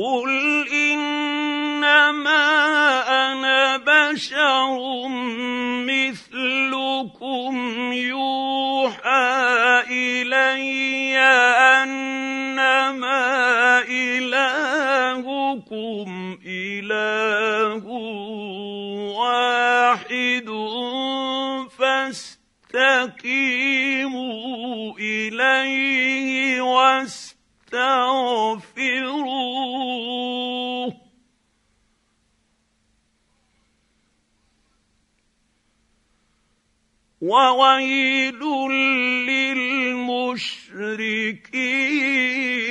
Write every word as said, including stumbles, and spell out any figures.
قُلْ إِنَّمَا أَنَا بَشَرٌ مِّثْلُكُمْ يُوحَىٰ إِلَيَّ أَنَّمَا إِلَٰهُكُمْ إِلَٰهٌ وَاحِدٌ فَاسْتَقِيمُوا إِلَيْهِ وَاسْتَغْفِرُوهُ ۗ وَوَيْلٌ لِّلْمُشْرِكِينَ.